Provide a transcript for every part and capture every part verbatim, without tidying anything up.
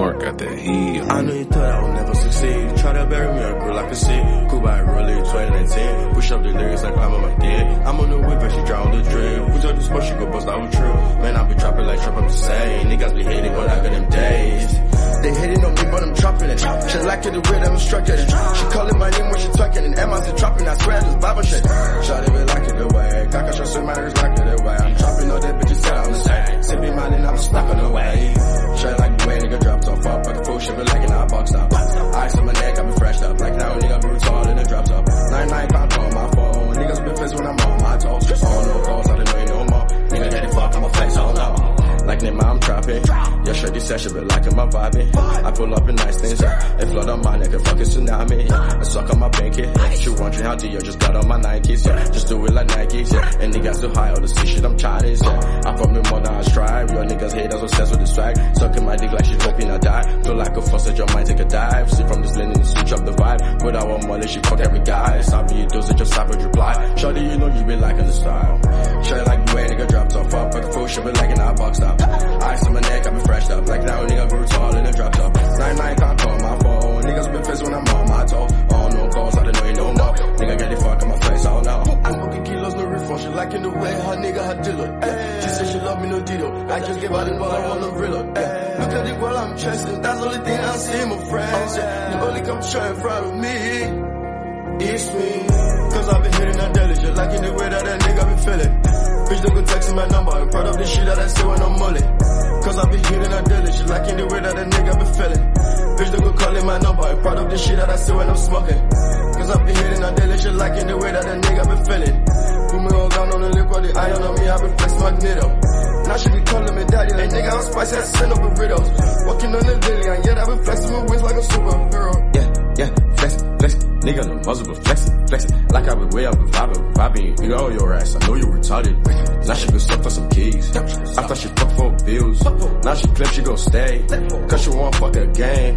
Mark got that heat. I knew you thought I would never succeed. Try to bury me, I grew like a seed. Cool by early twenty nineteen. Push up the lyrics like climbing my den. I'm on the whip and she draw on the drill. Push up the spot, she go bust out with true. Man, I be dropping like trap, I'm the same. Niggas be hating, but I got them days. They hating on me, but I'm dropping it. She like it the way that I'm structured. She calling my name when she talking, and am I still dropping? I swear I just Bible shit. Shawty be like it the way. Kaka show some matters like it the way. I'm dropping all that bitches said I'm the same. Sipping mine and I'm stuck on the way. Shawty like the way nigga dropped off. Up like a full shit, but like an eye box up. Ice on my neck, I been freshed up. Like now nigga be tall and it dropped up. Nine nine pound on my phone. Niggas been pissed when I'm on my toes. All no calls, I didn't know you no more. Nigga had it fuck, I'm a flex all now. Like Nima, I'm trapping. Yeah, sure, this session, but like I'm a vibing. I pull up in nice things, yeah. And flood on my neck, a fucking tsunami, yeah. I suck on my pinky, yeah. She wondering how deep, just got on my Nikes, yeah. Just do it like Nikes, yeah. And niggas too high, all the sick shit, I'm Chinese, yeah. I'm from the mother, I strive. Your niggas hate us, obsessed with the swag. Sucking my dick like she hoping I die. Feel like a fuss at your mind, take a dive. See from this linen and switch up the vibe. Without one money, she fuck every guy. Sabi you do, so just savage reply. Shorty, you know you be liking the style. Shorty like the way nigga dropped off, up like a full shit, but like an eye box up. Ice on my neck, I been freshed up. Like now nigga grew tall and it dropped up. Nine nine can't call my phone. Niggas been pissed when I'm on my toe. All no calls, I didn't know you no more. Nigga get the fuck in my face, all now. I'm smoking kilos, no refund. She liking the way her nigga her dealer. Ay. She said she love me, no Dito. I just give her the ball, I want no real. Look at the girl I'm chasing. That's the only thing I see, my friends. Yeah. The only come try in front of me. It's me. Cause I've been hitting her daily. Just liking the way that that nigga been feeling. Bitch, look at texting my number. I'm proud of the shit that I say when I'm mullet. Cause I be hitting her daily. She liking the way that a nigga be feeling. Bitch, look at calling my number. I'm proud of the shit that I say when I'm smoking. Cause I be hitting her daily. She liking the way that a nigga be feeling. Put me all down on the lip of the iron on me. I been flex magneto. Now she be calling me daddy. Like nigga, I'm spicy. I send up burritos. Walking on the daily. And yet I been flexing my wings like a superhero. Yeah, yeah, flex, flex. Nigga, no muzzle, but flexing, flexing. Like I was way up and vibing, vibing. You know your ass, I know you retarded. Now she go suck for some keys. I thought she fuck for bills. Now she claims she gon' stay. Cause she want fuck again.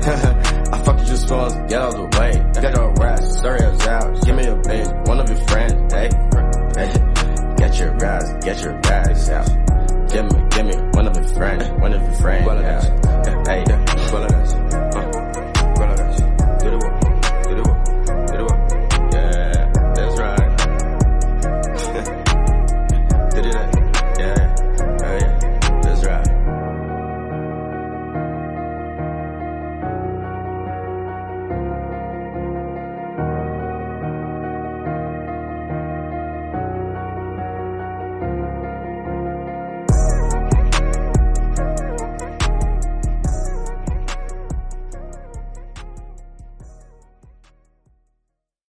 I fuck you just for get out of the way. Get your ass, sorry as out. Give me a page, one of your friends, hey. Hey. Get your ass, get your ass out. Give me, give me one of your friends, one of your friends. Hey, hey,